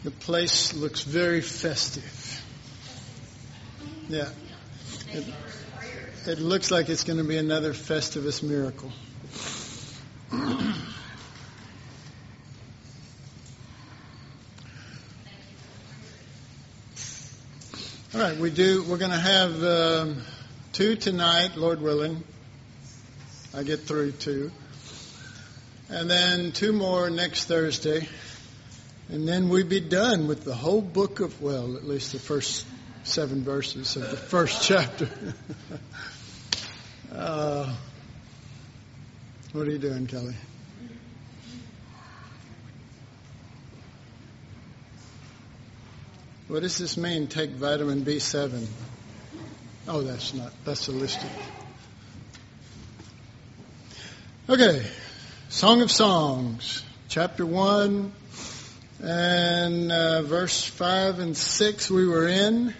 The place looks very festive. Yeah. It looks like it's going to be another Festivus miracle. All right, we're going to have 2 tonight, Lord willing. I get through 2. And then 2 more next Thursday. And then we'd be done with the whole book of, well, at least the first 7 verses of the first chapter. What are you doing, Kelly? What does this mean, take vitamin B7? Oh, that's a listing. Okay, Song of Songs, chapter 1, and verse 5 and 6 we were in.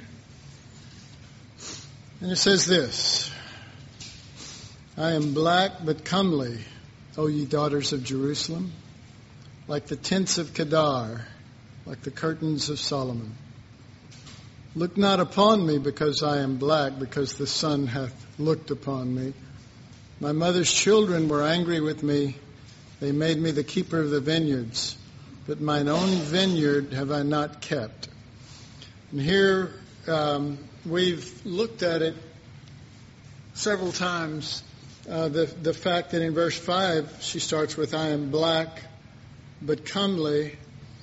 And it says this: I am black but comely, O ye daughters of Jerusalem, like the tents of Kedar, like the curtains of Solomon. Look not upon me because I am black, because the sun hath looked upon me. My mother's children were angry with me. They made me the keeper of the vineyards, but mine own vineyard have I not kept. And here we've looked at it several times. The fact that in verse 5 she starts with, I am black but comely.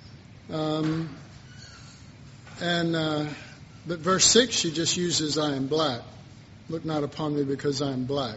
But verse 6 she just uses, I am black. Look not upon me because I am black.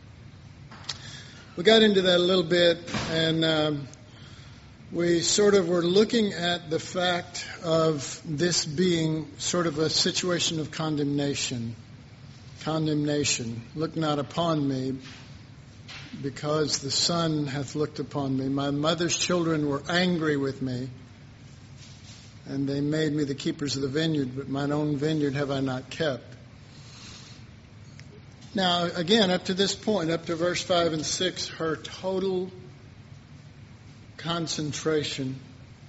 We got into that a little bit, and we sort of were looking at the fact of this being sort of a situation of condemnation. Condemnation. Look not upon me because the sun hath looked upon me. My mother's children were angry with me, and they made me the keepers of the vineyard, but mine own vineyard have I not kept. Now, again, up to this point, up to verse 5 and 6, her total concentration,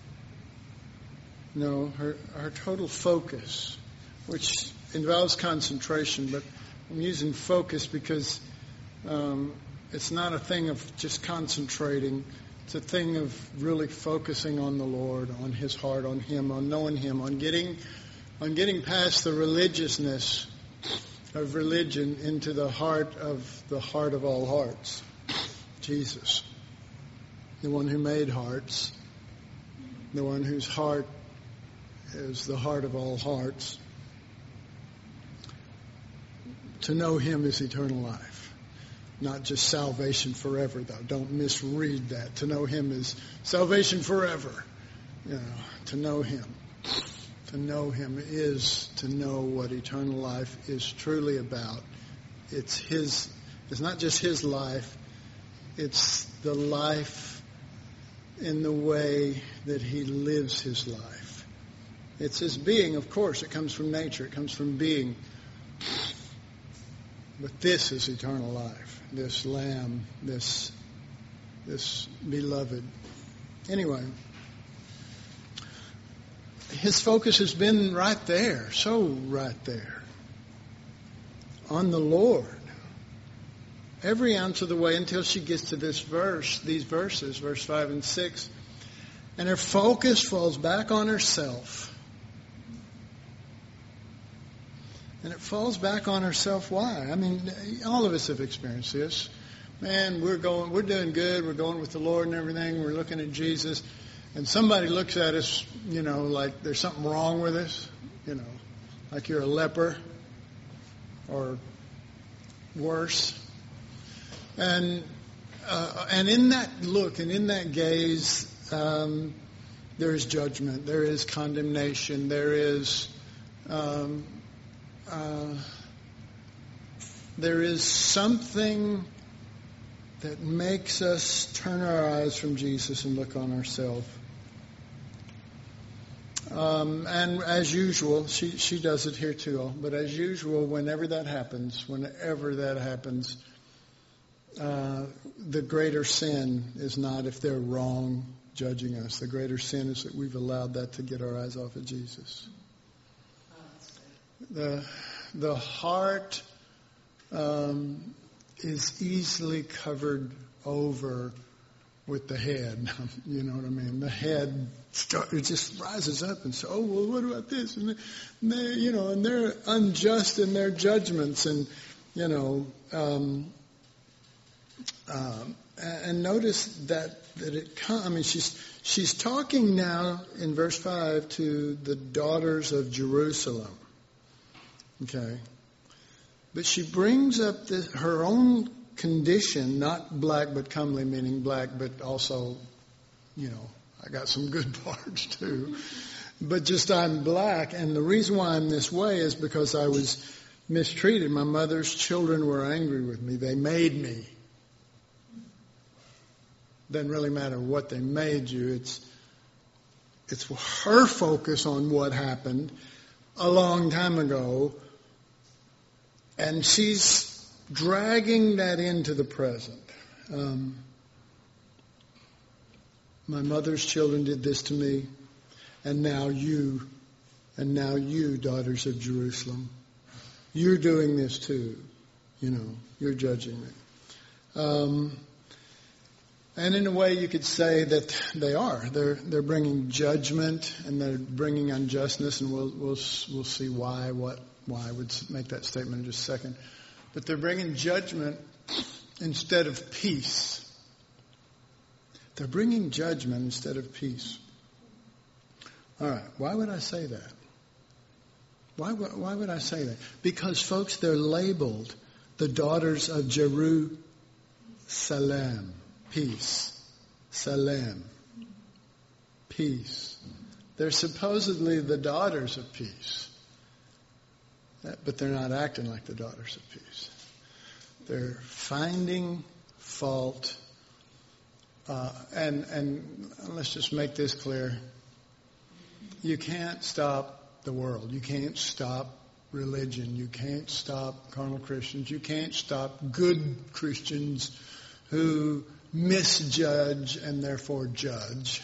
her total focus, which involves concentration, but I'm using focus because it's not a thing of just concentrating. It's a thing of really focusing on the Lord, on His heart, on Him, on knowing Him, on getting past the religiousness of religion into the heart of all hearts. Jesus, the one who made hearts, the one whose heart is the heart of all hearts. To know Him is eternal life, not just salvation forever, though. Don't misread that. To know Him is salvation forever. To know Him. To know Him is to know what eternal life is truly about. It's not just His life. It's the life in the way that He lives His life. It's His being, of course. It comes from nature. It comes from being. But this is eternal life. This Lamb, this beloved. Anyway, His focus has been right there, so right there, on the Lord, every ounce of the way until she gets to these verses, verse 5 and 6, and her focus falls back on herself. And it falls back on herself. Why? I mean, all of us have experienced this. Man, we're doing good. We're going with the Lord and everything. We're looking at Jesus. And somebody looks at us, like there's something wrong with us, like you're a leper or worse. And in that look and in that gaze, there is judgment, there is condemnation, there is something that makes us turn our eyes from Jesus and look on ourselves. And as usual, she does it here too, but as usual, whenever that happens, the greater sin is not if they're wrong judging us. The greater sin is that we've allowed that to get our eyes off of Jesus. The heart is easily covered over with the head. You know what I mean? The head it just rises up and says, "Oh, well, what about this?" And they're unjust in their judgments, and and notice that it comes. I mean, she's talking now in verse 5 to the daughters of Jerusalem. Okay, but she brings up her own condition, not black but comely, meaning black, but also, I got some good parts too. But just I'm black, and the reason why I'm this way is because I was mistreated. My mother's children were angry with me. They made me. Doesn't really matter what they made you. It's her focus on what happened a long time ago, and she's dragging that into the present. My mother's children did this to me, and now you, daughters of Jerusalem, you're doing this too. You're judging me. And in a way, you could say that they are. They're bringing judgment and they're bringing unjustness, and we'll see why I would make that statement in just a second. But they're bringing judgment instead of peace. They're bringing judgment instead of peace. All right, why would I say that? Why would I say that? Because, folks, they're labeled the daughters of Jerusalem. Peace. Salem. Peace. They're supposedly the daughters of peace. But they're not acting like the daughters of peace. They're finding fault. And let's just make this clear. You can't stop the world. You can't stop religion. You can't stop carnal Christians. You can't stop good Christians who misjudge and therefore judge.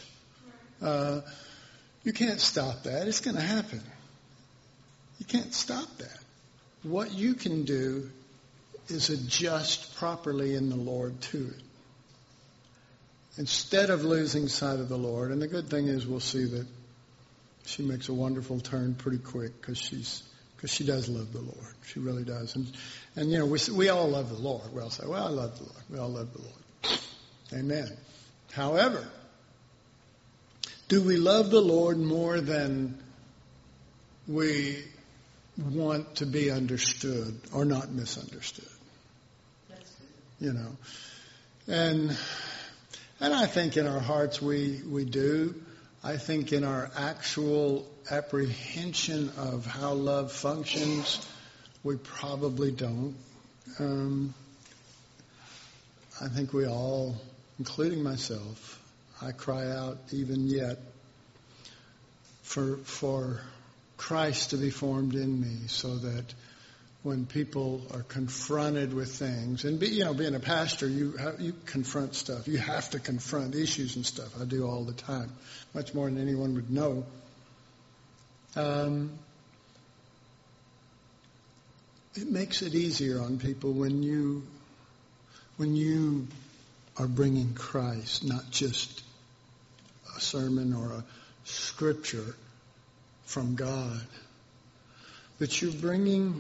You can't stop that. It's going to happen. You can't stop that. What you can do is adjust properly in the Lord to it. Instead of losing sight of the Lord. And the good thing is we'll see that she makes a wonderful turn pretty quick because she does love the Lord. She really does. And we all love the Lord. We all say, well, I love the Lord. We all love the Lord. Amen. However, do we love the Lord more than we want to be understood or not misunderstood? That's good. And I think in our hearts we do. I think in our actual apprehension of how love functions, we probably don't. I think we all, including myself, I cry out even yet for Christ to be formed in me, so that when people are confronted with things, and being a pastor, you confront stuff. You have to confront issues and stuff. I do all the time, much more than anyone would know. It makes it easier on people when you are bringing Christ, not just a sermon or a scripture from God, but you're bringing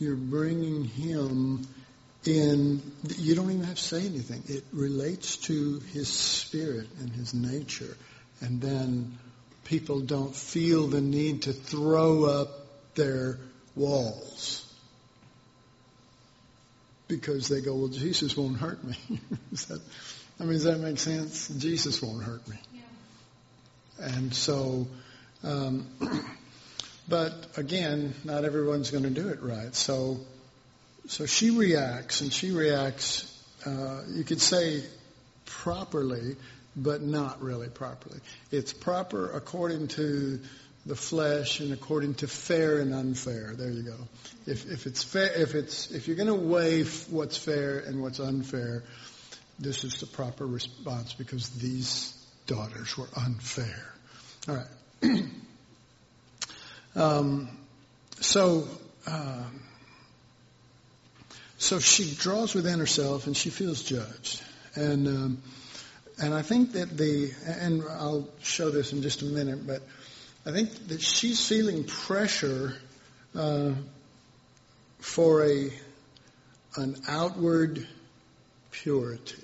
Him in. You don't even have to say anything. It relates to His Spirit and His nature, and then people don't feel the need to throw up their walls because they go, well, Jesus won't hurt me. Does that make sense? Jesus won't hurt me. Yeah. And so, but again, not everyone's going to do it right. So she reacts, and she reacts, you could say properly, but not really properly. It's proper according to the flesh and according to fair and unfair. There you go. If it's fair, if you're going to weigh what's fair and what's unfair, this is the proper response, because these daughters were unfair. All right. So she draws within herself and she feels judged. And I think that and I'll show this in just a minute, but I think that she's feeling pressure for an outward purity.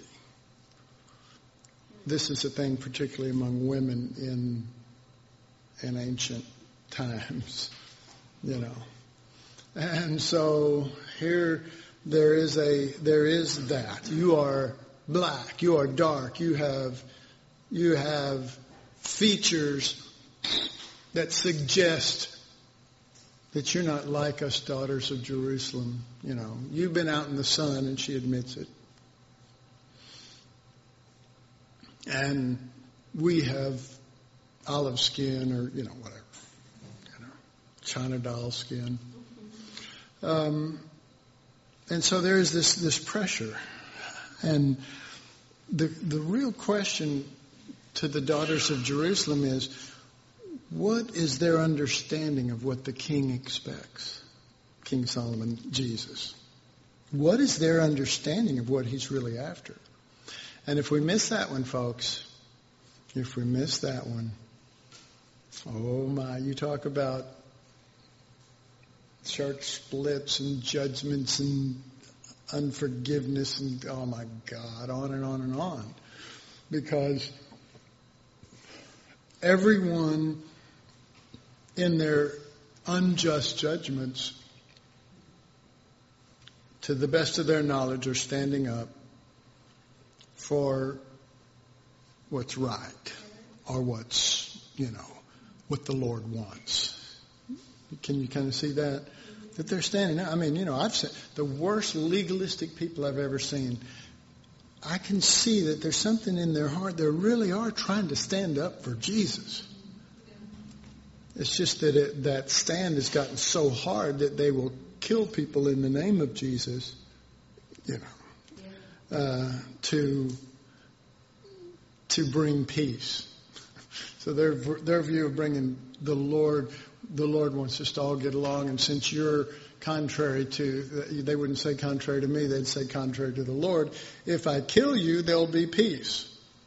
This is a thing particularly among women in ancient times, you know. And so here there is that. You are black, you are dark, you have features that suggest that you're not like us daughters of Jerusalem. You know, you've been out in the sun, and she admits it. And we have olive skin or, you know, whatever. You know, China doll skin. And so there is this pressure. And the real question to the daughters of Jerusalem is, what is their understanding of what the king expects? King Solomon, Jesus. What is their understanding of what he's really after? And if we miss that one, folks, if we miss that one, oh my, you talk about church splits and judgments and unforgiveness and, oh my God, on and on and on. Because everyone in their unjust judgments, to the best of their knowledge, are standing up for what's right or what's, you know, what the Lord wants. Can you kind of see that? That they're standing up. I mean, you know, I've seen the worst legalistic people I've ever seen. I can see that there's something in their heart. They really are trying to stand up for Jesus. It's just that that stand has gotten so hard that they will kill people in the name of Jesus, you know, to bring peace. So their view of bringing the Lord wants us to all get along, and since you're contrary to, they wouldn't say contrary to me, they'd say contrary to the Lord. If I kill you, there'll be peace.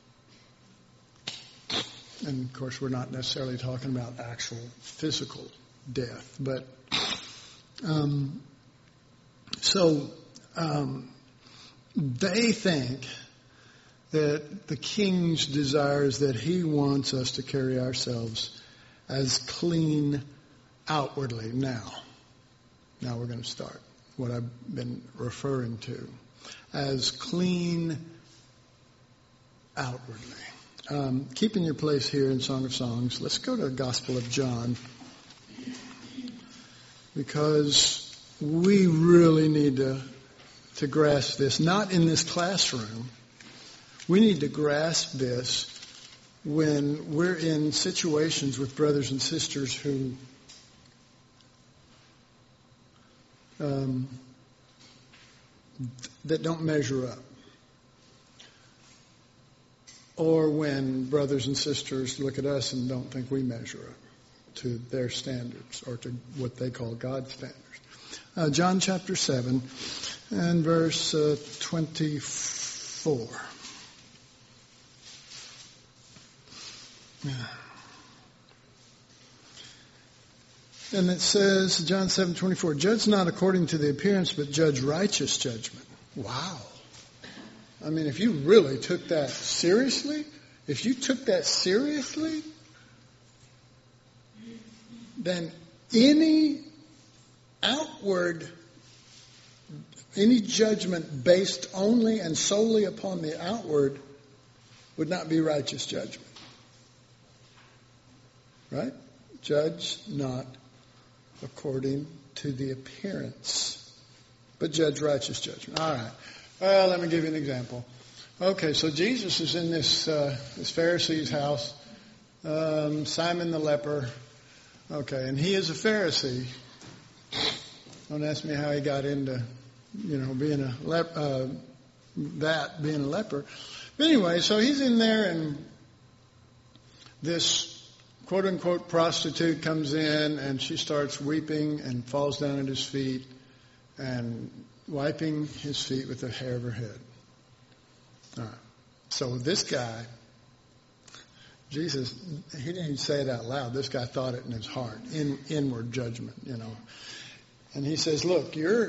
And of course, we're not necessarily talking about actual physical death, but they think that the king's desire is that he wants us to carry ourselves as clean outwardly. Now we're going to start what I've been referring to as clean outwardly. Keeping your place here in Song of Songs, let's go to the Gospel of John, because we really need to grasp this, not in this classroom. We need to grasp this when we're in situations with brothers and sisters who that don't measure up. Or when brothers and sisters look at us and don't think we measure up to their standards or to what they call God's standards. John chapter 7 and verse 24. And it says, John 7:24, judge not according to the appearance, but judge righteous judgment. Wow. I mean, if you really took that seriously, then any judgment based only and solely upon the outward would not be righteous judgment. Right? Judge not according to the appearance, but judge righteous judgment. All right. Well, let me give you an example. Okay, so Jesus is in this Pharisee's house, Simon the leper. Okay, and he is a Pharisee. Don't ask me how he got into, being a leper. But anyway, so he's in there, and this quote-unquote prostitute comes in, and she starts weeping and falls down at his feet and wiping his feet with the hair of her head. All right. So this guy, Jesus, he didn't even say it out loud. This guy thought it in his heart, inward judgment, And he says, look, you're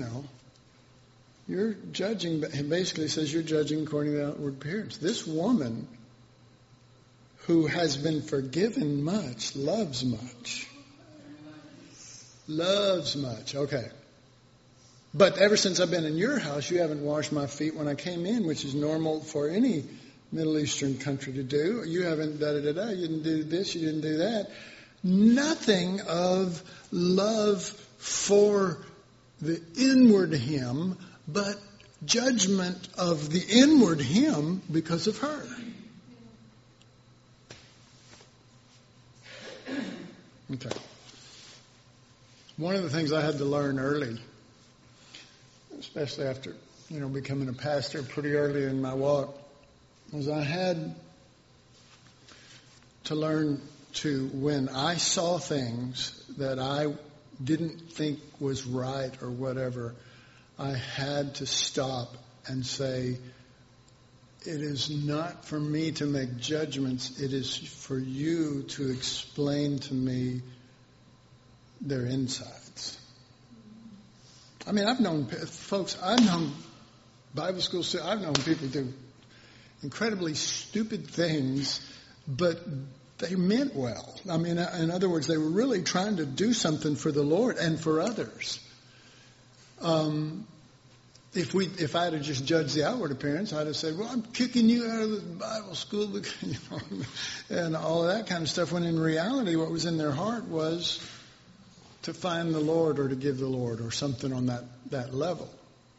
judging, he basically says you're judging according to the outward appearance. This woman who has been forgiven much, loves much. Loves much. Okay. But ever since I've been in your house, you haven't washed my feet when I came in, which is normal for any Middle Eastern country to do. You haven't da-da-da-da. You didn't do this. You didn't do that. Nothing of love for the inward him, but judgment of the inward him because of her. Okay. One of the things I had to learn early, especially after, becoming a pastor pretty early in my walk, was I had to learn to, when I saw things that I didn't think was right or whatever, I had to stop and say, it is not for me to make judgments. It is for you to explain to me their insides. I mean, I've known Bible school students, I've known people do incredibly stupid things, but they meant well. I mean, in other words, they were really trying to do something for the Lord and for others. If I had to just judge the outward appearance, I'd have said, well, I'm kicking you out of the Bible school, because, and all of that kind of stuff, when in reality what was in their heart was to find the Lord or to give the Lord or something on that level.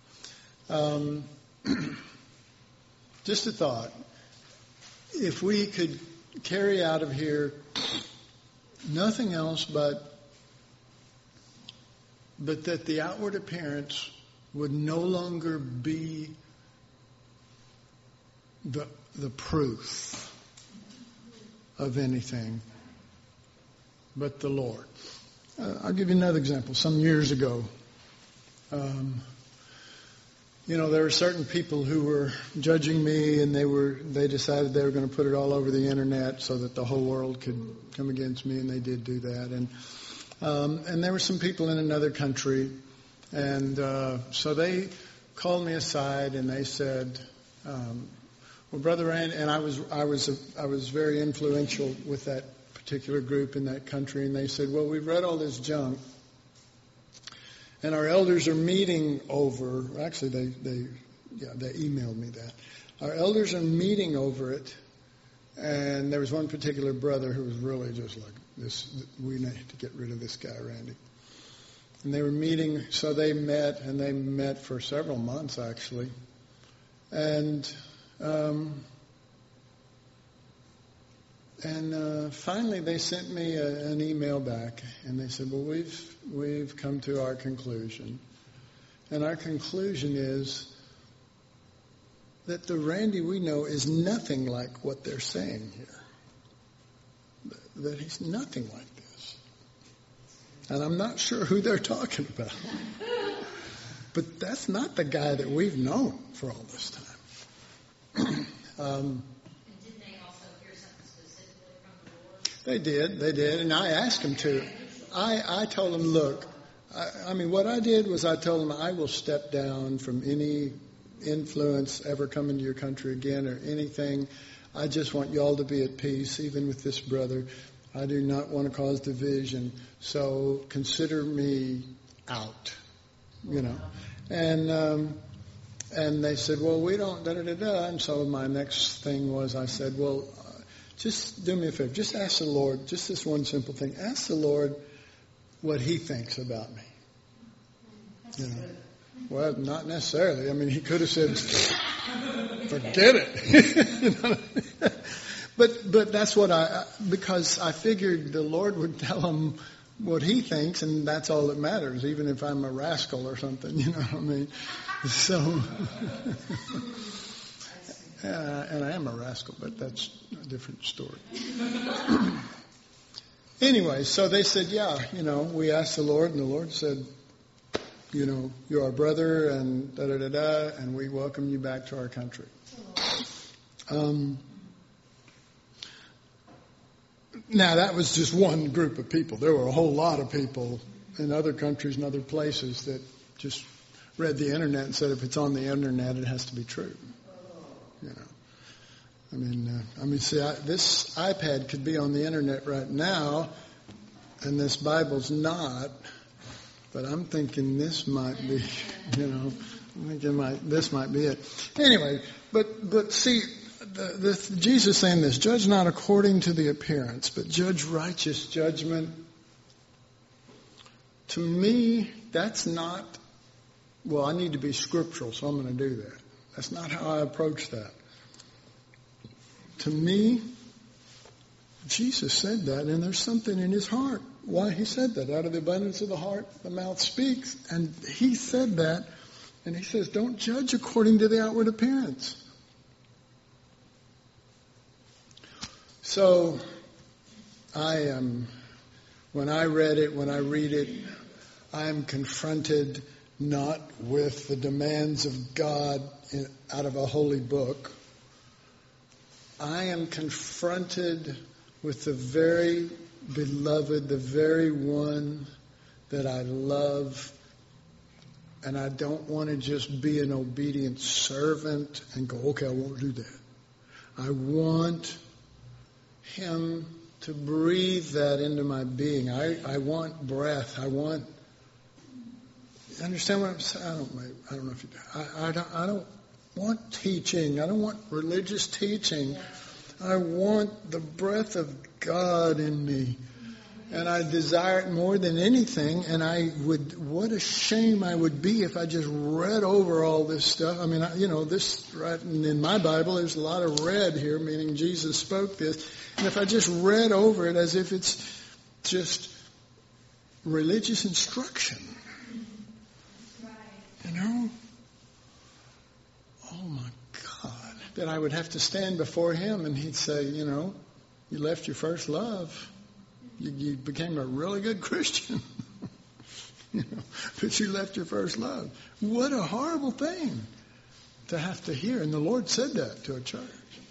Just a thought. If we could carry out of here nothing else but that the outward appearance would no longer be the proof of anything, but the Lord. I'll give you another example. Some years ago, there were certain people who were judging me, and they decided they were going to put it all over the internet so that the whole world could come against me, and they did do that. And there were some people in another country, and so they called me aside and they said, "Well, Brother Rand," and I was very influential with that particular group in that country, and they said, "Well, we've read all this junk, and our elders are meeting over." Actually, they emailed me that. Our elders are meeting over it, and there was one particular brother who was really just like, "This, we need to get rid of this guy, Randy." And they were meeting, so they met for several months actually, and finally they sent me an email back, and they said, "Well, we've come to our conclusion, and our conclusion is that the Randy we know is nothing like what they're saying here. That he's nothing like this. And I'm not sure who they're talking about. But that's not the guy that we've known for all this time." And did they also hear something specifically from the Lord? They did, and I asked them to. I told them, look, what I did was I told them I will step down from any influence ever coming to your country again or anything. I just want y'all to be at peace, even with this brother. I do not want to cause division, so consider me out, And they said, "Well, we don't da-da-da-da." And so my next thing was I said, "Well, just do me a favor. Just ask the Lord, just this one simple thing. Ask the Lord what he thinks about me." Well, not necessarily. He could have said, "Forget it." But that's what because I figured the Lord would tell him what he thinks, and that's all that matters, even if I'm a rascal or something, you know what I mean? So, And I am a rascal, but that's a different story. Anyway, so they said, yeah, we asked the Lord, and the Lord said, you're our brother, and da-da-da-da, and we welcome you back to our country. Now, that was just one group of people. There were a whole lot of people in other countries and other places that just read the internet and said, if it's on the internet, it has to be true. See, this iPad could be on the internet right now, and this Bible's not. But I'm thinking this might be, this might be it. Anyway, but see, Jesus saying this: judge not according to the appearance, but judge righteous judgment. To me, that's not. Well, I need to be scriptural, so I'm going to do that. That's not how I approach that. To me, Jesus said that, and there's something in his heart why he said that. Out of the abundance of the heart, the mouth speaks. And he said that, and he says, don't judge according to the outward appearance. So, when I read it, when I read it, I am confronted not with the demands of God out of a holy book. I am confronted with the very beloved, the very one that I love, and I don't want to just be an obedient servant and go, okay, I won't do that. I want him to breathe that into my being. I want breath. You understand what I'm saying? I don't know if you do. I don't want teaching. I don't want religious teaching. I want the breath of God in me. And I desire it more than anything. And what a shame I would be if I just read over all this stuff. This, right in my Bible, there's a lot of red here, meaning Jesus spoke this. And if I just read over it as if it's just religious instruction, oh my God, that I would have to stand before him and he'd say, you left your first love. You became a really good Christian. But you left your first love. What a horrible thing to have to hear. And the Lord said that to a church.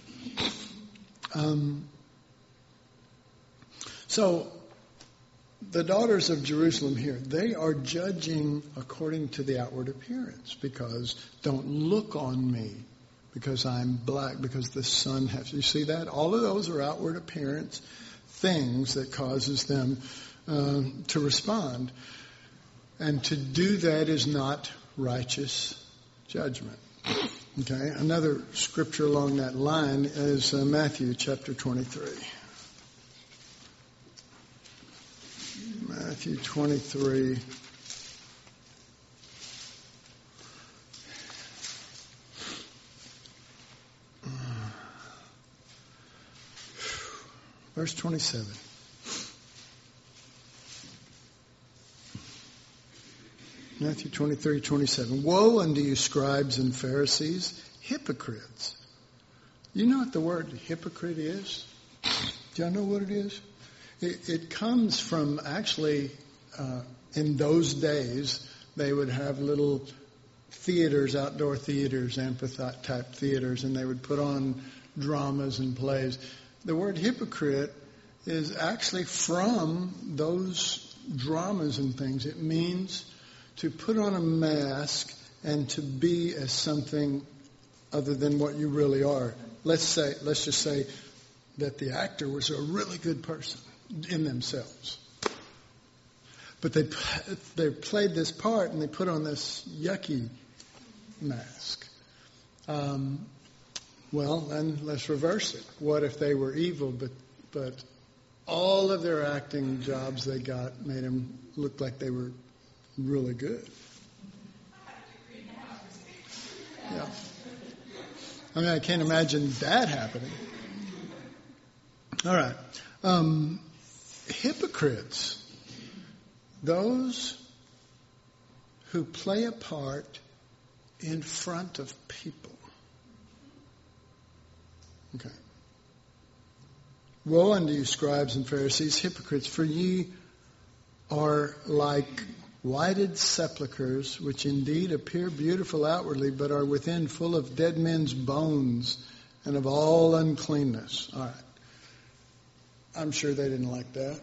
So the daughters of Jerusalem here, they are judging according to the outward appearance, because don't look on me because I'm black, because the sun has. You see that? All of those are outward appearance things that causes them to respond. And to do that is not righteous judgment. Okay, another scripture along that line is Matthew chapter 23. Matthew 23. Verse 27. Matthew 23:27. Woe unto you, scribes and Pharisees, hypocrites. You know what the word hypocrite is? Do y'all know what it is? It comes from, actually, in those days, they would have little theaters, outdoor theaters, amphitheater-type theaters, and they would put on dramas and plays. The word hypocrite is actually from those dramas and things. It means to put on a mask and to be as something other than what you really are. Let's just say that the actor was a really good person in themselves. But they played this part and they put on this yucky mask. Well, then let's reverse it. What if they were evil, but all of their acting jobs they got made them look like they were really good? Yeah. I can't imagine that happening. All right. Hypocrites. Those who play a part in front of people. Okay. Woe unto you, scribes and Pharisees, hypocrites, for ye are like whited sepulchres, which indeed appear beautiful outwardly, but are within full of dead men's bones and of all uncleanness. All right. I'm sure they didn't like that.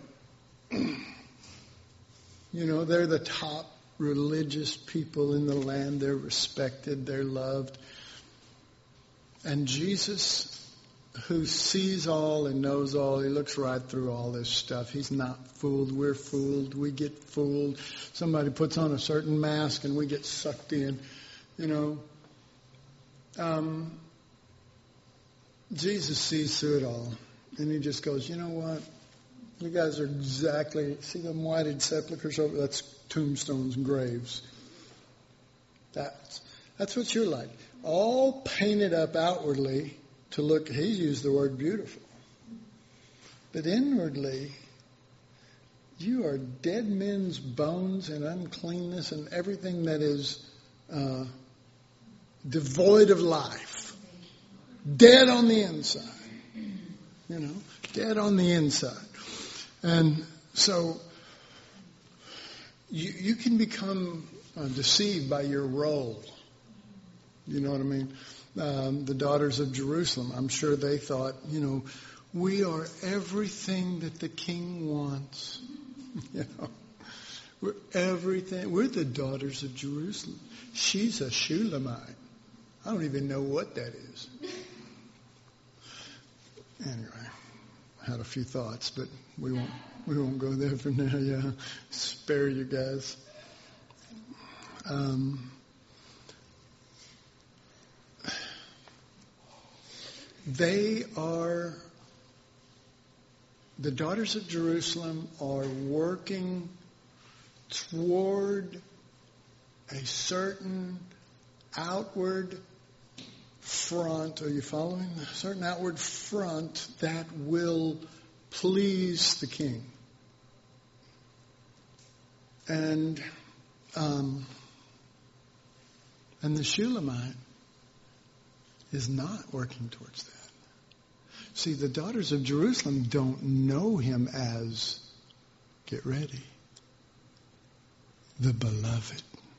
You know, they're the top religious people in the land. They're respected. They're loved. And Jesus, who sees all and knows all, he looks right through all this stuff. He's not fooled. We're fooled. We get fooled. Somebody puts on a certain mask and we get sucked in. You know, Jesus sees through it all. And he just goes, you know what? You guys are exactly, see them whited sepulchres over? That's tombstones and graves. That's what you're like. All painted up outwardly to look, he used the word beautiful. But inwardly, you are dead men's bones and uncleanness and everything that is devoid of life. Dead on the inside. You know, dead on the inside. And so you can become deceived by your role. You know what I mean? The daughters of Jerusalem, I'm sure they thought, you know, we are everything that the king wants. You know, we're everything. We're the daughters of Jerusalem. She's a Shulamite. I don't even know what that is. Anyway, I had a few thoughts, but we won't go there for now. Yeah, spare you guys. The daughters of Jerusalem are working toward a certain outward front. Are you following? A certain outward front that will please the king. And the Shulamite is not working towards that. See, the daughters of Jerusalem don't know him as, get ready, the beloved.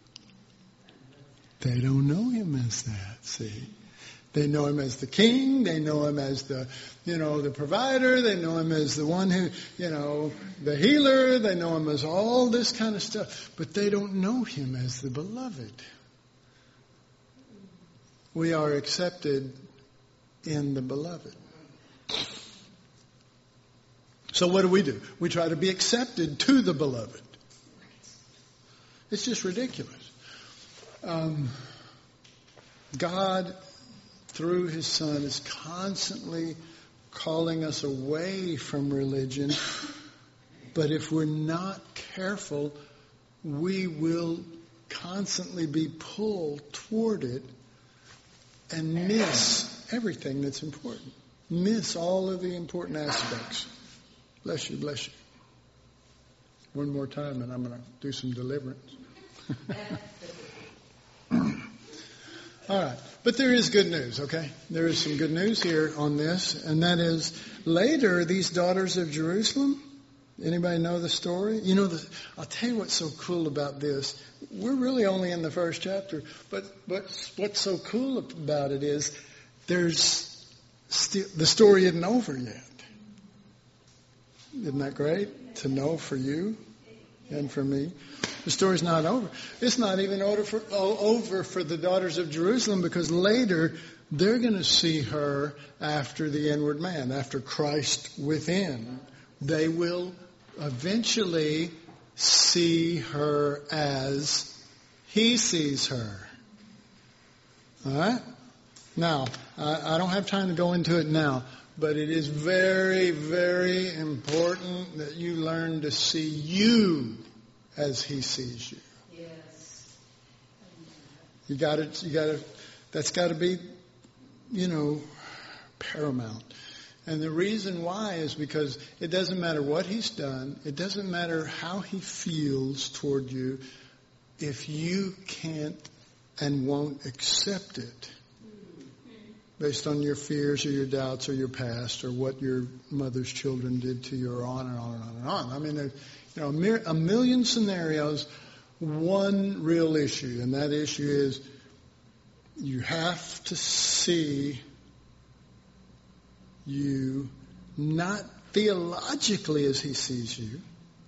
They don't know him as that, see. They know him as the king. They know him as the provider. They know him as the one who, the healer. They know him as all this kind of stuff. But they don't know him as the beloved. We are accepted in the beloved. So what do? We try to be accepted to the beloved. It's just ridiculous. God, through his Son, is constantly calling us away from religion. But if we're not careful, we will constantly be pulled toward it and miss everything that's important. Miss all of the important aspects. Bless you, bless you. One more time and I'm going to do some deliverance. All right. But there is good news, okay? There is some good news here on this, and that is later these daughters of Jerusalem, anybody know the story? I'll tell you what's so cool about this. We're really only in the first chapter, but what's so cool about it is the story isn't over yet. Isn't that great to know for you and for me? The story's not over. It's not even over for the daughters of Jerusalem, because later they're going to see her after the inward man, after Christ within. They will eventually see her as he sees her. All right? Now, I don't have time to go into it now, but it is very, very important that you learn to see you as he sees you. Yes. You got to, that's got to be, paramount. And the reason why is because it doesn't matter what he's done. It doesn't matter how he feels toward you. If you can't and won't accept it, based on your fears or your doubts or your past or what your mother's children did to you, or on and on and on and on. I mean, there's a million scenarios, one real issue, and that issue is you have to see you not theologically as he sees you.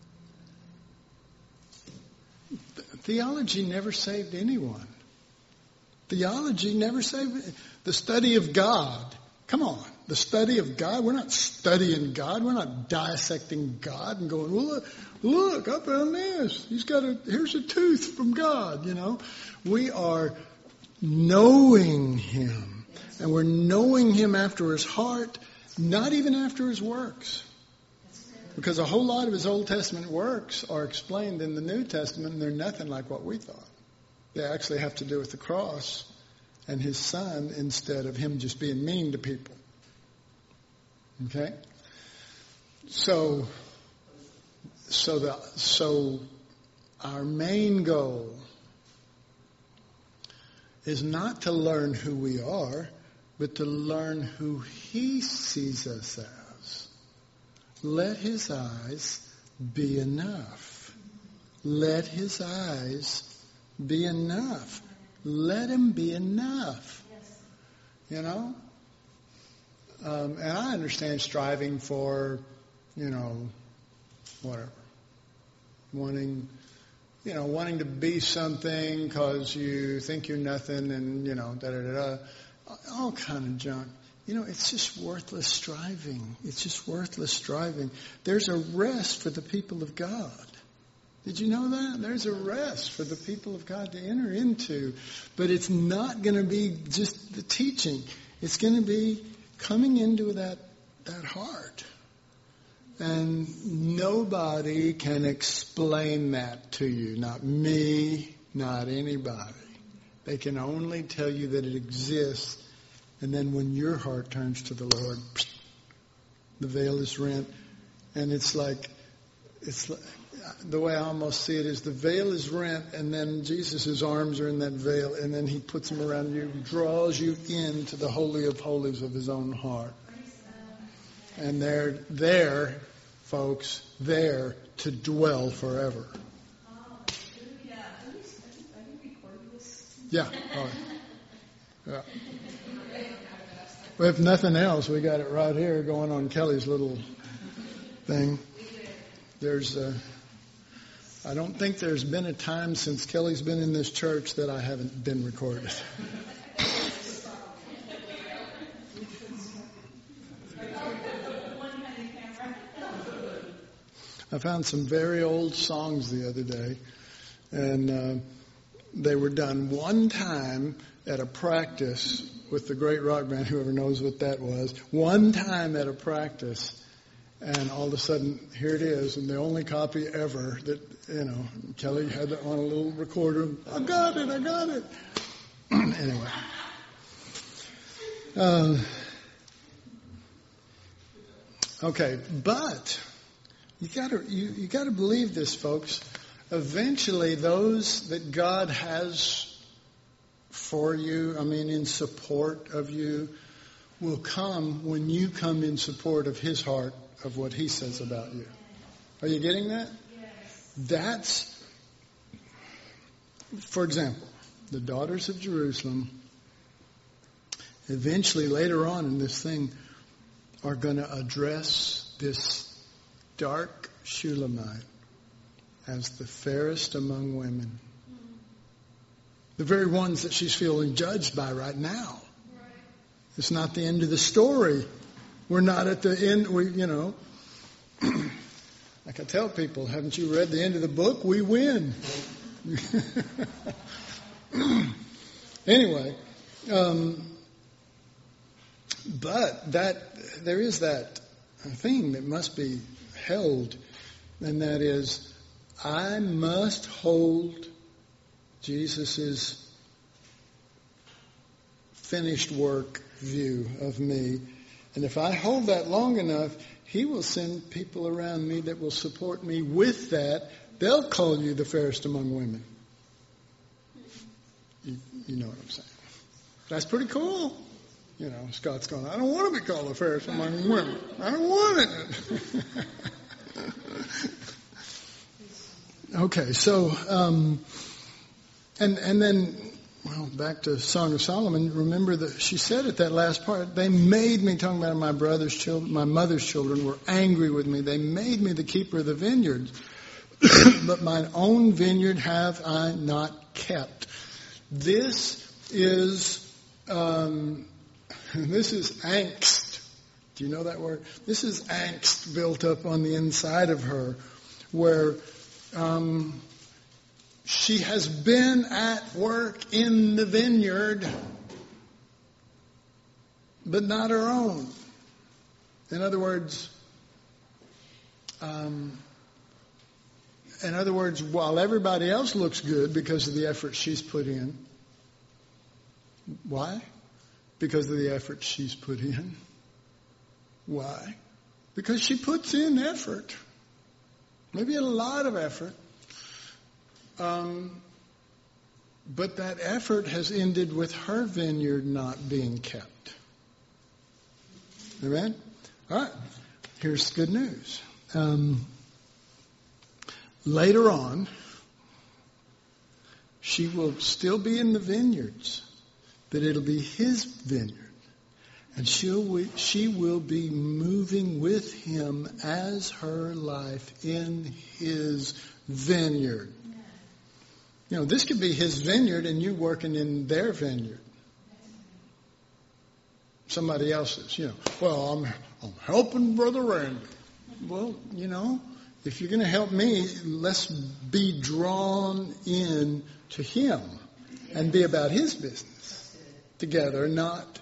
Theology never saved anyone. Theology never saved. The study of God. Come on. The study of God. We're not studying God. We're not dissecting God and going, well, look, I found this. Here's a tooth from God, We are knowing him. And we're knowing him after his heart, not even after his works. Because a whole lot of his Old Testament works are explained in the New Testament, and they're nothing like what we thought. They actually have to do with the cross and his son instead of him just being mean to people. Okay? So our main goal is not to learn who we are, but to learn who he sees us as. Let his eyes be enough. Let his eyes be enough. Let him be enough. And I understand striving for, whatever. Wanting to be something because you think you're nothing and, da-da-da-da. All kind of junk. It's just worthless striving. It's just worthless striving. There's a rest for the people of God. Did you know that? There's a rest for the people of God to enter into. But it's not going to be just the teaching. It's going to be coming into that heart. And nobody can explain that to you. Not me, not anybody. They can only tell you that it exists. And then when your heart turns to the Lord, the veil is rent. And it's like the way I almost see it is the veil is rent, and then Jesus' arms are in that veil, and then he puts them around you, draws you into the Holy of Holies of his own heart. And they're there, folks, there to dwell forever. Yeah. Oh, yeah. Well, if nothing else, we got it right here going on Kelly's little thing. I don't think there's been a time since Kelly's been in this church that I haven't been recorded. I found some very old songs the other day, and they were done one time at a practice with the great rock band, whoever knows what that was, one time at a practice, and all of a sudden, here it is, and the only copy ever that, Kelly had it on a little recorder. I got it. Anyway. Okay, but you gotta believe this, folks. Eventually, those that God has for you, in support of you, will come when you come in support of his heart, of what he says about you. Are you getting that? Yes. That's, for example, the daughters of Jerusalem, eventually later on in this thing, are going to address this dark Shulamite as the fairest among women. The very ones that she's feeling judged by right now. Right. It's not the end of the story. We're not at the end. Like I tell people, haven't you read the end of the book? We win. Anyway, but there is that thing that must be held, and that is, I must hold Jesus' finished work view of me. And if I hold that long enough, he will send people around me that will support me with that. They'll call you the fairest among women. You know what I'm saying. That's pretty cool. Scott's going, I don't want to be called the fairest among women. I don't want it. Okay, so, and then, back to Song of Solomon. Remember that she said at that last part, they made me, talking about my brother's children, my mother's children were angry with me. They made me the keeper of the vineyards, but mine own vineyard have I not kept. This is angst. Do you know that word? This is angst built up on the inside of her, where she has been at work in the vineyard, but not her own. In other words, while everybody else looks good because of the effort she's put in, why? Because of the effort she's put in. Why? Because she puts in effort. Maybe a lot of effort. But that effort has ended with her vineyard not being kept. Amen? All right. Here's good news. Later on, she will still be in the vineyards, but it'll be his vineyard. And she will be moving with him as her life in his vineyard. This could be his vineyard and you working in their vineyard. Somebody else's, Well, I'm helping Brother Randy. Well, if you're going to help me, let's be drawn in to him and be about his business together, not,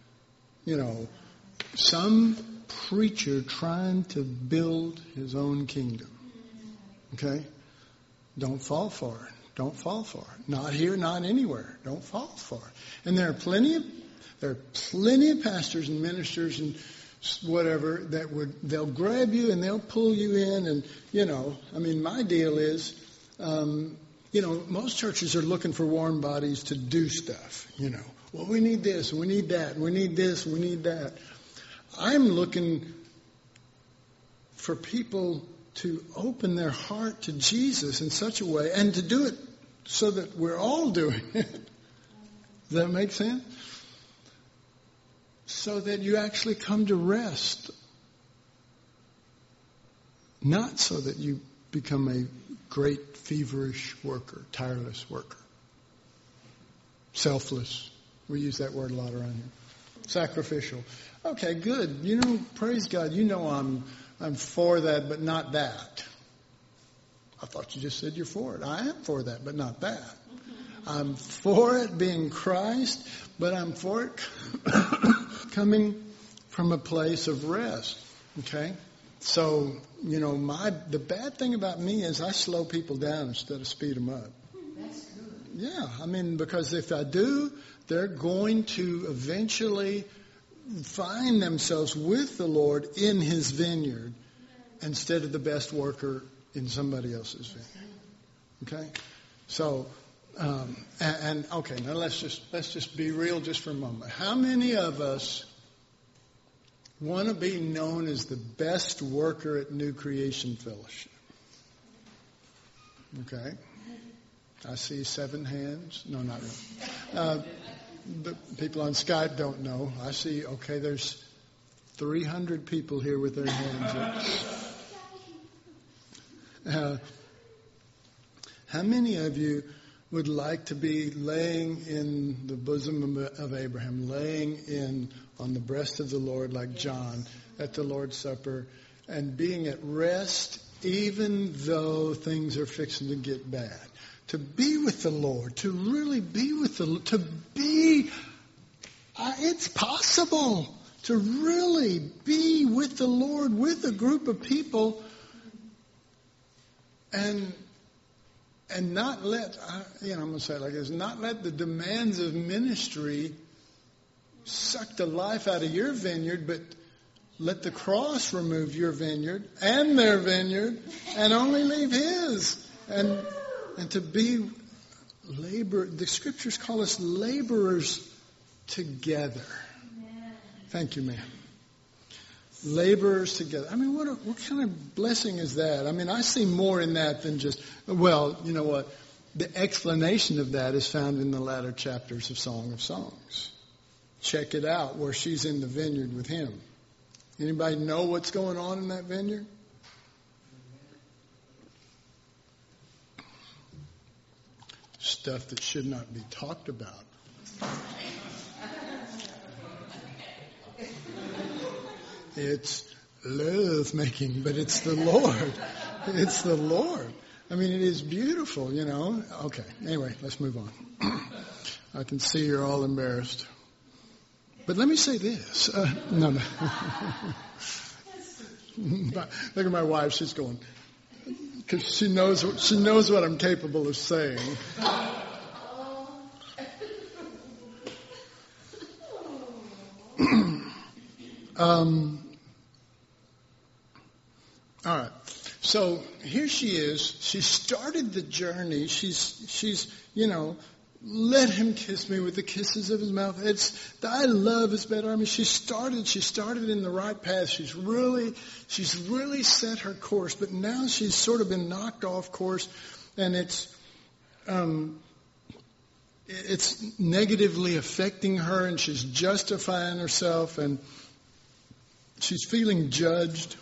some preacher trying to build his own kingdom. Okay? Don't fall for it. Don't fall for it. Not here, not anywhere. Don't fall for it. And there are plenty of pastors and ministers and whatever they'll grab you and they'll pull you in and, my deal is, most churches are looking for warm bodies to do stuff, Well, we need this, we need that, we need this, we need that. I'm looking for people to open their heart to Jesus in such a way and to do it so that we're all doing it. Does that make sense? So that you actually come to rest. Not so that you become a great feverish worker, tireless worker. Selfless. We use that word a lot around here. Sacrificial. Okay, good. Praise God. I'm for that, but not that. I thought you just said you're for it. I am for that, but not that. I'm for it being Christ, but I'm for it coming from a place of rest. Okay? So, the bad thing about me is I slow people down instead of speed them up. That's good. Yeah, because if I do, they're going to eventually find themselves with the Lord in his vineyard instead of the best worker in somebody else's vineyard. Okay? So, okay, now let's just be real just for a moment. How many of us want to be known as the best worker at New Creation Fellowship? Okay. I see 7 hands. No, not really. The people on Skype don't know. I see, okay, there's 300 people here with their hands up. How many of you would like to be laying in the bosom of Abraham, laying on the breast of the Lord like John at the Lord's Supper and being at rest even though things are fixing to get bad? To be with the Lord, to really be with the Lord, it's possible to really be with the Lord, with a group of people and not let, I'm going to say it like this, not let the demands of ministry suck the life out of your vineyard, but let the cross remove your vineyard and their vineyard and only leave his. And to be the scriptures call us laborers together. Thank you, ma'am. Laborers together. I mean, what kind of blessing is that? I mean, I see more in that than just, well, you know what? The explanation of that is found in the latter chapters of Song of Songs. Check it out, where she's in the vineyard with him. Anybody know what's going on in that vineyard? Stuff that should not be talked about. It's love making, but it's the Lord. It's the Lord. I mean, it is beautiful, you know. Okay, anyway, let's move on. I can see you're all embarrassed. But let me say this. No. Look at my wife. She's going, because she knows what I'm capable of saying. All right. So here she is. She started the journey. She's let him kiss me with the kisses of his mouth. I love is better. I mean, she started in the right path. She's really set her course, but now she's sort of been knocked off course, and it's negatively affecting her, and she's justifying herself, and she's feeling judged.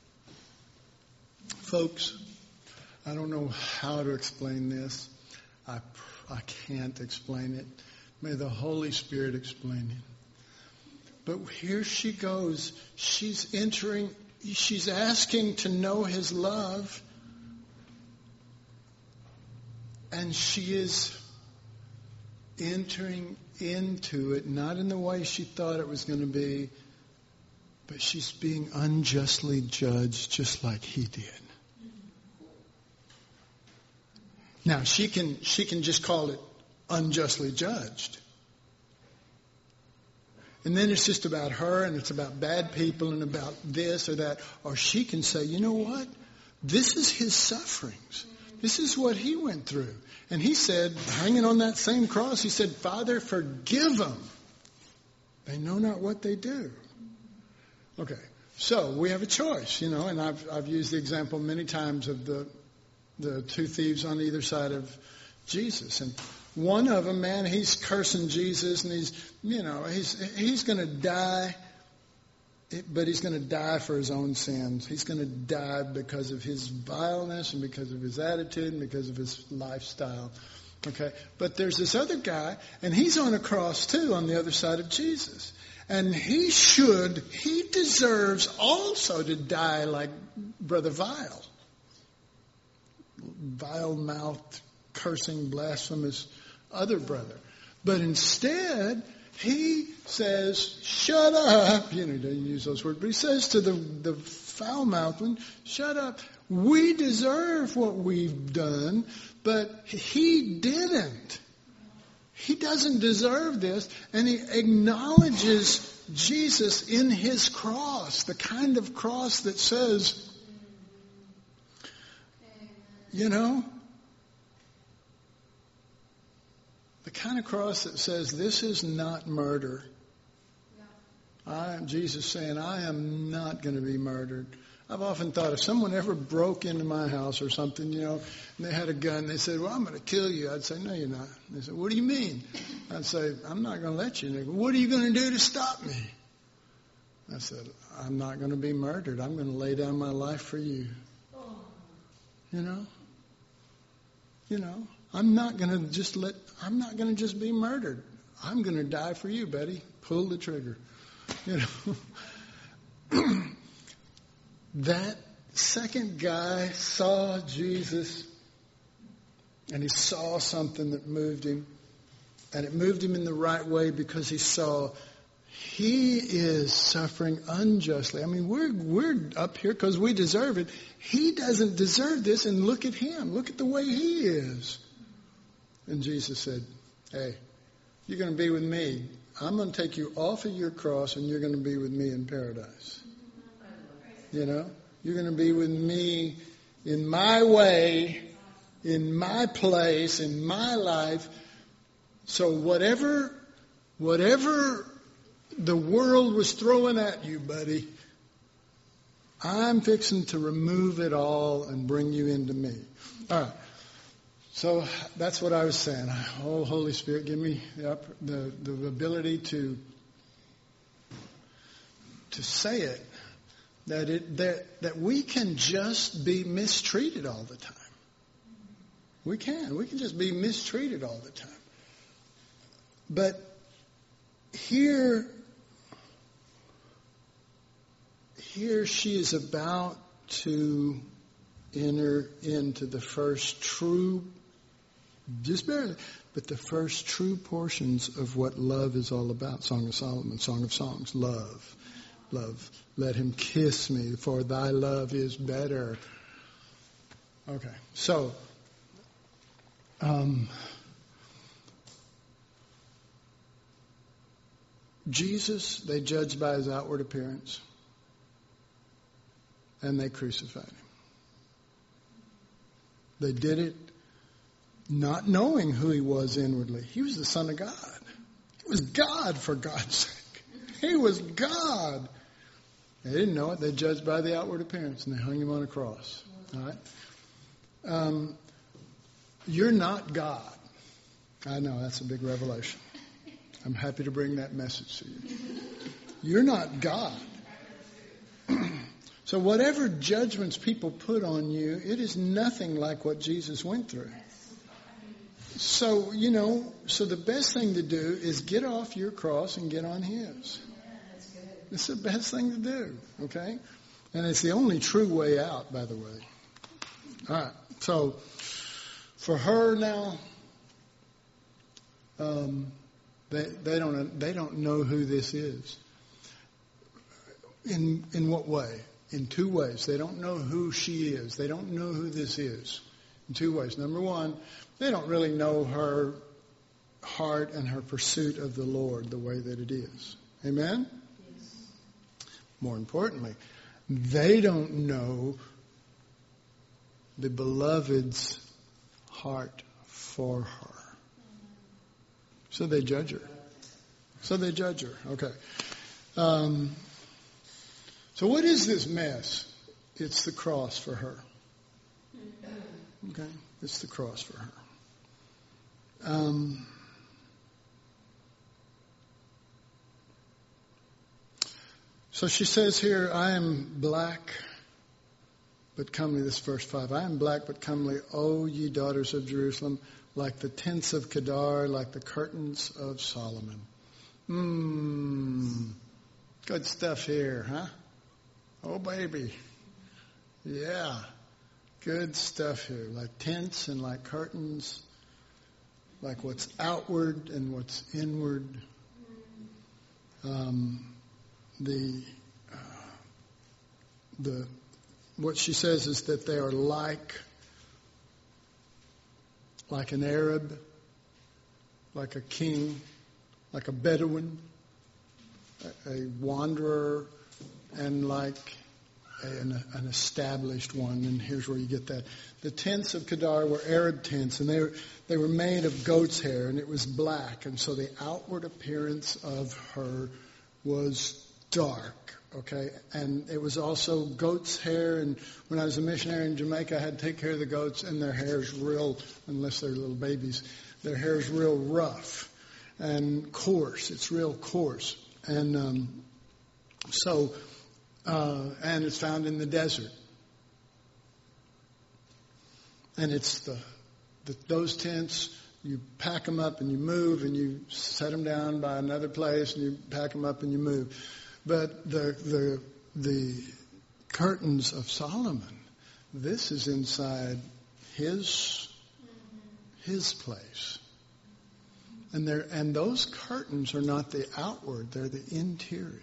Folks, I don't know how to explain this. I can't explain it. May the Holy Spirit explain it. But here she goes. She's asking to know his love. And she is entering into it, not in the way she thought it was going to be, but she's being unjustly judged just like he did. Now, she can just call it unjustly judged. And then it's just about her, and it's about bad people, and about this or that. Or she can say, you know what? This is his sufferings. This is what he went through. And he said, hanging on that same cross, he said, Father, forgive them. They know not what they do. Okay, so we have a choice, and I've used the example many times of the two thieves on either side of Jesus. And one of them, man, he's cursing Jesus, and he's going to die, but he's going to die for his own sins. He's going to die because of his vileness and because of his attitude and because of his lifestyle. Okay, but there's this other guy, and he's on a cross too on the other side of Jesus. And he deserves also to die like Brother vile-mouthed, cursing, blasphemous other brother. But instead, he says, shut up. He doesn't use those words, but he says to the foul-mouthed one, shut up. We deserve what we've done, but he didn't. He doesn't deserve this. And he acknowledges Jesus in his cross, the kind of cross that says, the kind of cross that says, this is not murder. Jesus saying, I am not going to be murdered. I've often thought if someone ever broke into my house or something, and they had a gun, they said, well, I'm going to kill you. I'd say, no, you're not. They said, what do you mean? I'd say, I'm not going to let you. And they go, what are you going to do to stop me? I said, I'm not going to be murdered. I'm going to lay down my life for you. I'm not going to just be murdered. I'm going to die for you, Betty. Pull the trigger. That second guy saw Jesus, and he saw something that moved him. And it moved him in the right way because he saw he is suffering unjustly. I mean, we're up here because we deserve it. He doesn't deserve this, and look at him. Look at the way he is. And Jesus said, hey, you're going to be with me. I'm going to take you off of your cross, and you're going to be with me in paradise. You're going to be with me in my way, in my place, in my life. So whatever the world was throwing at you, buddy. I'm fixing to remove it all and bring you into me. All right. So that's what I was saying. Oh, Holy Spirit, give me the ability to say it, that we can just be mistreated all the time. We can just be mistreated all the time. But here she is about to enter into the first true, just barely, but the first true portions of what love is all about. Song of Solomon, Song of Songs, love. Love. Let him kiss me, for thy love is better. Okay, so Jesus, they judged by his outward appearance, and they crucified him. They did it not knowing who he was inwardly. He was the Son of God. He was God, for God's sake. He was God. They didn't know it. They judged by the outward appearance, and they hung him on a cross. All right? You're not God. I know, that's a big revelation. I'm happy to bring that message to you. You're not God. So whatever judgments people put on you, it is nothing like what Jesus went through. So, so the best thing to do is get off your cross and get on his. It's the best thing to do, okay? And it's the only true way out, by the way. All right, so for her now, they don't know who this is. In what way? In two ways. They don't know who she is. They don't know who this is. In two ways. Number one, they don't really know her heart and her pursuit of the Lord the way that it is. Amen? Yes. More importantly, they don't know the beloved's heart for her. So they judge her. Okay. So what is this mess? It's the cross for her. Okay? It's the cross for her. So she says here, I am black but comely. This is verse 5. I am black but comely, O ye daughters of Jerusalem, like the tents of Kedar, like the curtains of Solomon. Good stuff here, huh? Oh, baby. Yeah. Good stuff here. Like tents and like curtains. Like what's outward and what's inward. What she says is that they are like an Arab, like a king, like a Bedouin, a wanderer, and like an established one. And here's where you get that. The tents of Kedar were Arab tents, and they were made of goat's hair, and it was black. And so the outward appearance of her was dark. Okay, and it was also goat's hair, and when I was a missionary in Jamaica, I had to take care of the goats, and their hair's real, unless they're little babies, their hair's real rough and coarse. It's real coarse. And and it's found in the desert. And it's those tents, you pack them up and you move, and you set them down by another place, and you pack them up and you move. But the curtains of Solomon, this is inside his place. And those curtains are not the outward, they're the interior.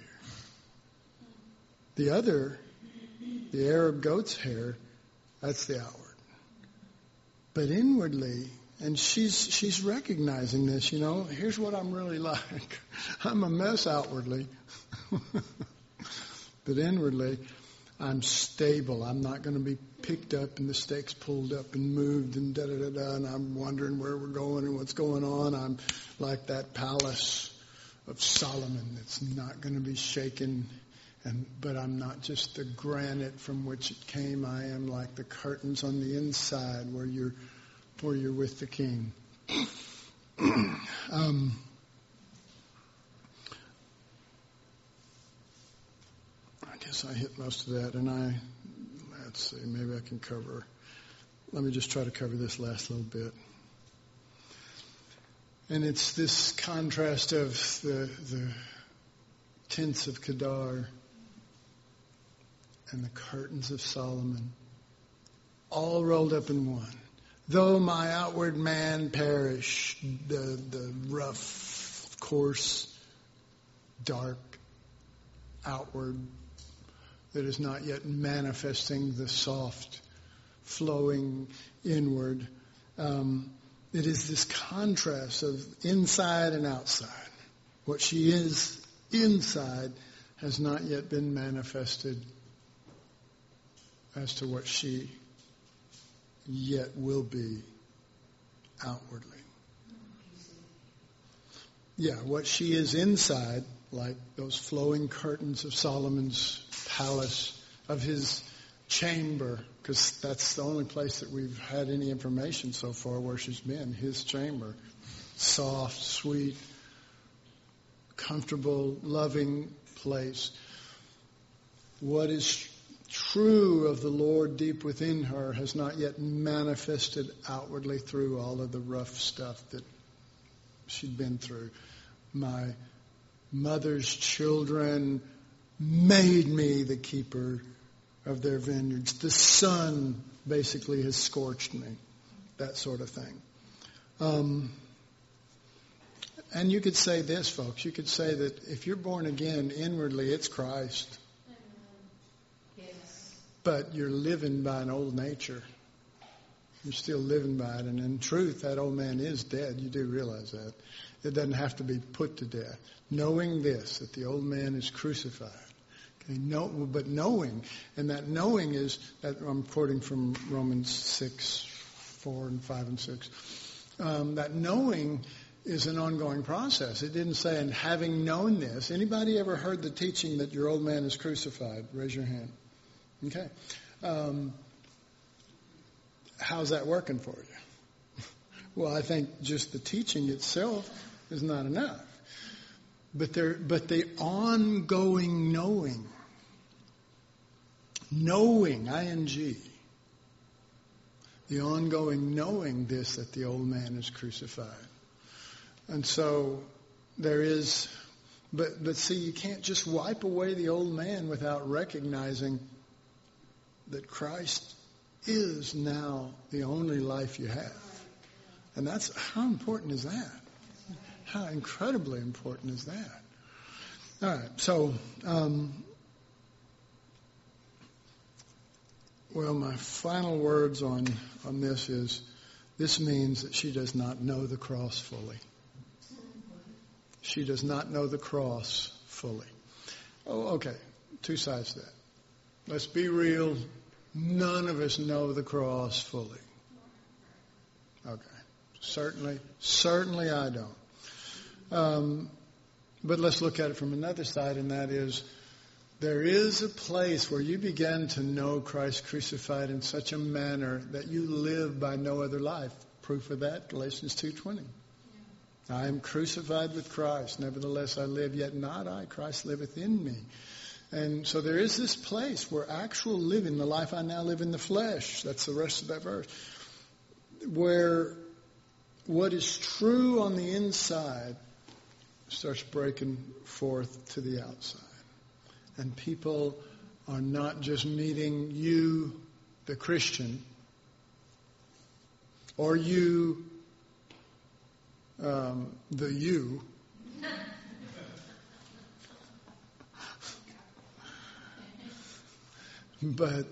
The other, the Arab goat's hair, that's the outward. But inwardly, and she's recognizing this, here's what I'm really like. I'm a mess outwardly. But inwardly, I'm stable. I'm not going to be picked up and the stakes pulled up and moved and and I'm wondering where we're going and what's going on. I'm like that palace of Solomon that's not going to be shaken. But I'm not just the granite from which it came. I am like the curtains on the inside where you're with the King. I guess I hit most of that, and let's see, maybe I can cover. Let me just try to cover this last little bit. And it's this contrast of the tents of Kedar and the curtains of Solomon, all rolled up in one. Though my outward man perish, the rough, coarse, dark outward that is not yet manifesting the soft, flowing inward. It is this contrast of inside and outside. What she is inside has not yet been manifested as to what she yet will be outwardly. Yeah, what she is inside, like those flowing curtains of Solomon's palace, of his chamber, because that's the only place that we've had any information so far where she's been, his chamber. Soft, sweet, comfortable, loving place. What is true of the Lord deep within her has not yet manifested outwardly through all of the rough stuff that she'd been through. My mother's children made me the keeper of their vineyards. The sun basically has scorched me. That sort of thing. And you could say this, folks. You could say that if you're born again inwardly, it's Christ. But you're living by an old nature. You're still living by it. And in truth, that old man is dead. You do realize that. It doesn't have to be put to death. Knowing this, that the old man is crucified. Okay, but knowing, and that knowing is, that I'm quoting from Romans 6, 4 and 5 and 6. That knowing is an ongoing process. It didn't say, and having known this. Anybody ever heard the teaching that your old man is crucified? Raise your hand. Okay. How's that working for you? Well, I think just the teaching itself is not enough. But the ongoing knowing, ing, the ongoing knowing this, that the old man is crucified. And so there is, but see, you can't just wipe away the old man without recognizing that Christ is now the only life you have. And that's, how important is that? How incredibly important is that? All right, so, well, my final words on this is, this means that she does not know the cross fully. She does not know the cross fully. Oh, okay, two sides to that. Let's be real. None of us know the cross fully. Okay. Certainly I don't. But let's look at it from another side, and that is, there is a place where you begin to know Christ crucified in such a manner that you live by no other life. Proof of that, Galatians 2:20. I am crucified with Christ. Nevertheless I live, yet not I. Christ liveth in me. And so there is this place where actual living, the life I now live in the flesh, that's the rest of that verse, where what is true on the inside starts breaking forth to the outside. And people are not just meeting you, the Christian, or you, the you, but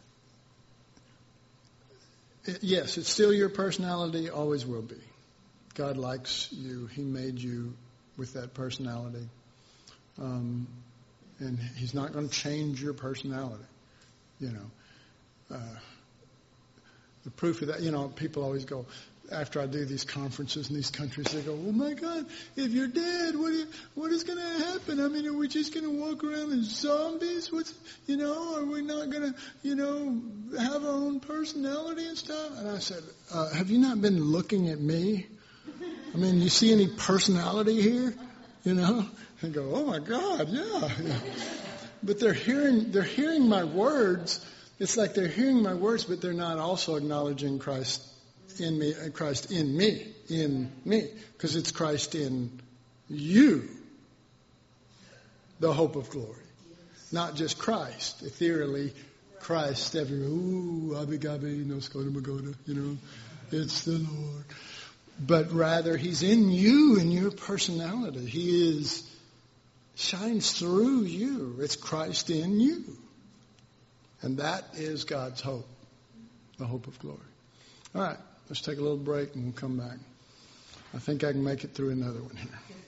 yes, it's still your personality, always will be. God likes you. He made you with that personality. And He's not going to change your personality. You know, the proof of that, people always go, after I do these conferences in these countries, they go, "Oh my God, if you're dead, what is going to happen? I mean, are we just going to walk around as zombies? Are we not going to, have our own personality and stuff?" And I said, "Have you not been looking at me? I mean, you see any personality here? And go, "Oh my God, yeah." But they're hearing my words. It's like they're hearing my words, but they're not also acknowledging Christ in me, Christ in me, because it's Christ in you, the hope of glory. Not just Christ, ethereally, Christ everywhere. Ooh, abigabi, no skoda magoda, it's the Lord. But rather, He's in you, in your personality. He shines through you. It's Christ in you. And that is God's hope, the hope of glory. All right. Let's take a little break and we'll come back. I think I can make it through another one here.